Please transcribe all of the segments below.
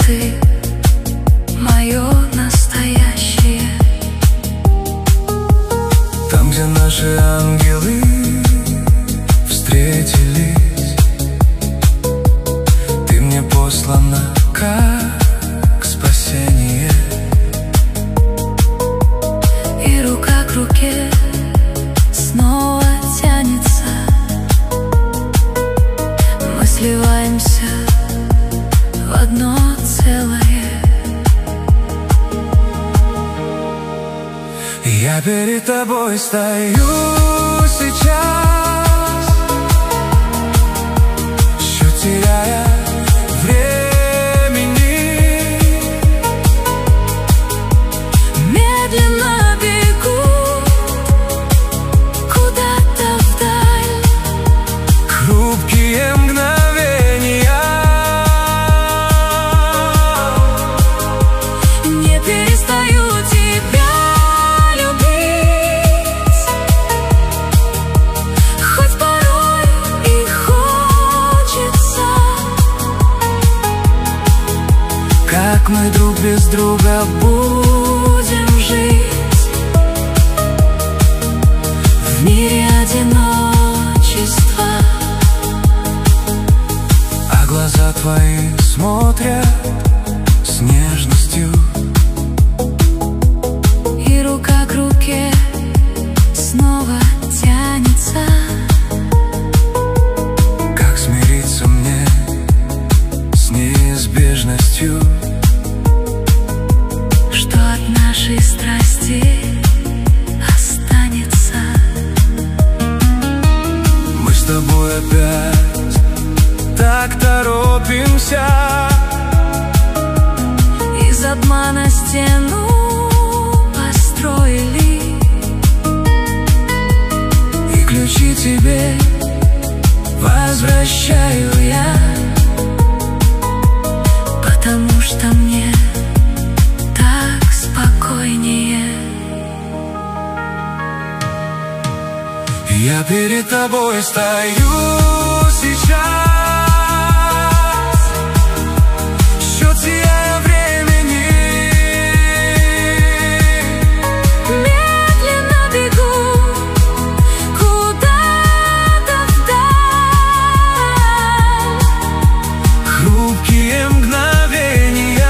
ты мое настоящее. Там, где наши ангелы встретились, ты мне послана как спасение. И рука к руке снова тянется, мы сливаемся в одно целое. Я перед тобой стою сейчас, чуть теряя времени. Медленно бегу куда-то вдаль, Хрупкие мгновения. не перестаю тебя любить, хоть порой и хочется. Как мы друг без друга Будем жить в мире одиночества, а глаза твои смотрят с нежностью. и рука к руке снова тянется. Как смириться мне с неизбежностью, Что от нашей страсти останется? мы с тобой опять так торопимся. Из обмана стену построили, И ключи тебе возвращаю я, потому что мне так спокойнее. Я перед тобой стою сейчас, счет сияя времени. Медленно бегу куда-то вдаль, Хрупкие мгновения.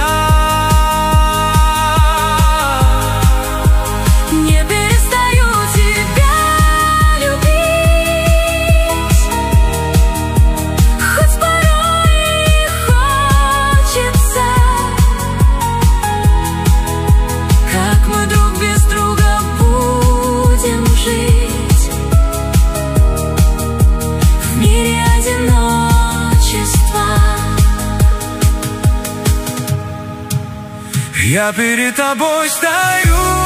не перестаю тебя любить, хоть порой и хочется. Как мы друг без друга будем жить в мире одиночества. Я перед тобой стою